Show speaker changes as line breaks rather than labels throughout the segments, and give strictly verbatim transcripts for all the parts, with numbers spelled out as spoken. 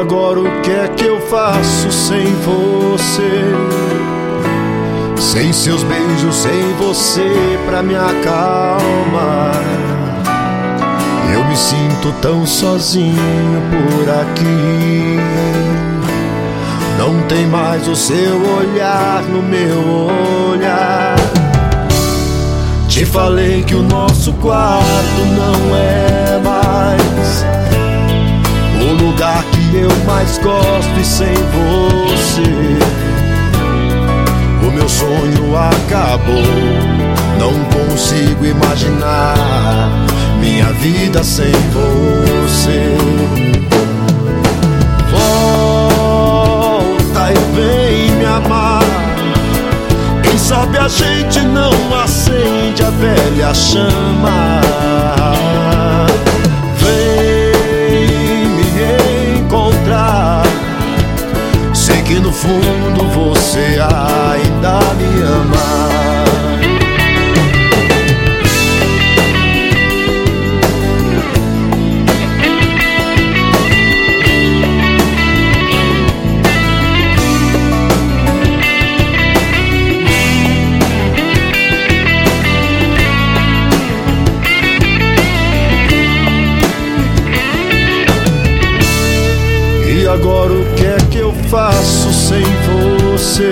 agora o que é que eu faço sem você? Sem seus beijos, sem você pra me acalmar. Eu me sinto tão sozinho por aqui. Não tem mais o seu olhar no meu olhar. Te falei que o nosso quarto não é mais o lugar que eu mais gosto, e sem você o meu sonho acabou. Não consigo imaginar minha vida sem você. Volta e vem me amar. Quem sabe a gente não acende a velha chama. Vem me encontrar. Sei que no fundo você ainda me ama. E agora o que é que eu faço sem você?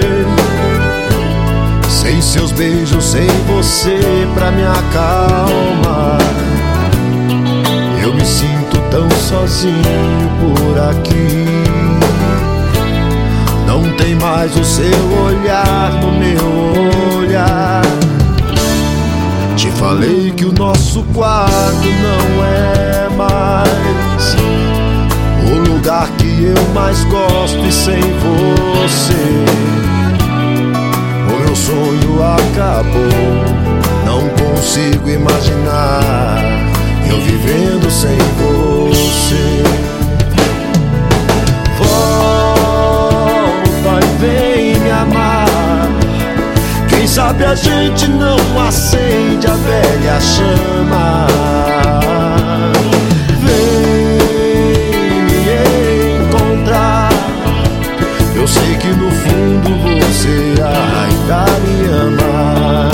Sem seus beijos, sem você pra me acalmar. Eu me sinto tão sozinho por aqui. Não tem mais o seu olhar no meu olhar. Te falei que o nosso quarto não é mais o lugar que eu mais gosto, e sem você o meu sonho acabou. Não consigo imaginar eu vivendo sem você. Volta e vem me amar. Quem sabe a gente não acende a velha chama. Eu sei que no fundo você ainda me ama.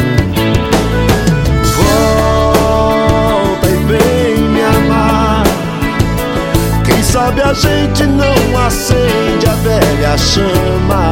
Volta e vem me amar. Quem sabe a gente não acende a velha chama.